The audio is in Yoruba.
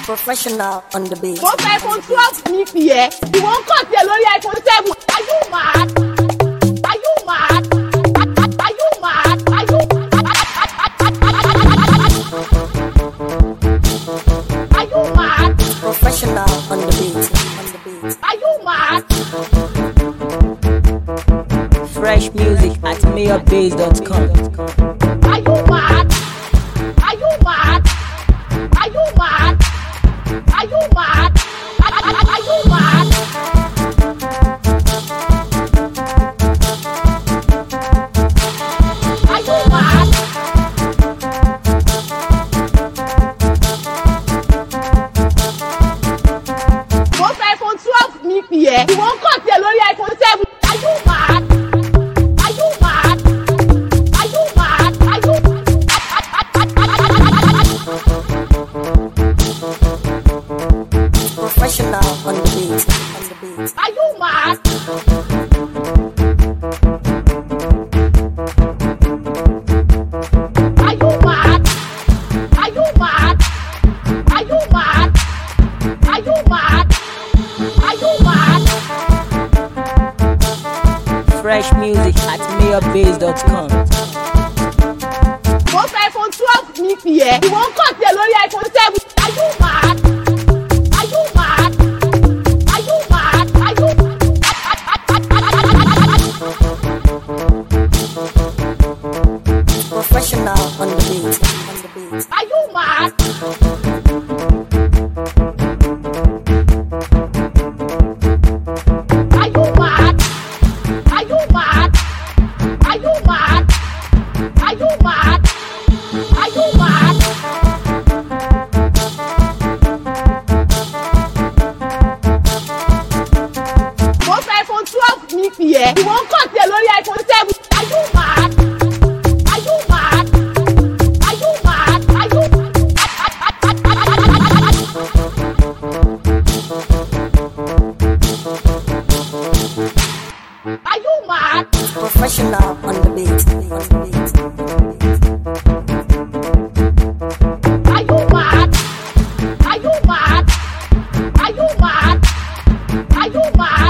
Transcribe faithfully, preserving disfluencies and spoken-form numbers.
Professional on the beat. Mo fẹ́ iPhone twelve ní tiẹ̀. Ìwọ ń kàn tiẹ̀ lórí iPhone seven. Are you mad? Are you mad? Are you mad? Are you Are you mad? Professional on the beat. On the beat. Are you mad? Fresh music at mayor base dot com. Are you mad? Are you mad? Are you mad? Are you mad? Are you mad? Are you mad? Mo fẹ́ iPhone twelve ní tiẹ̀. Ìwọ ń kàn tiẹ̀ lórí iPhone seven. Are you mad? Are you mad? Are you mad? Are you Professional on the beat. On the beat. Are you mad? Are you mad? Are you mad? Are you mad? Are you mad? Are you mad? Fresh music at mayor base dot com. Mo fẹ́ iPhone twelve ní tiẹ̀. Ìwọ ń kàn tiẹ̀ lórí iPhone seven. Are you mad? Are you mad? Are you mad? Are you Professional on the beat. On the beat. Are you mad? Are you mad? Are you mad? Are you mad? Are you mad? Are you mad? Mo fẹ́ iPhone twelve ní tiẹ̀. Ìwọ ń kàn tiẹ̀ lórí iPhone seven. Are you mad? Are you mad? Are you mad? Are you Are you mad? Professional on the beat. On the beat. Are you mad? Are you mad? Are you mad? Are you mad?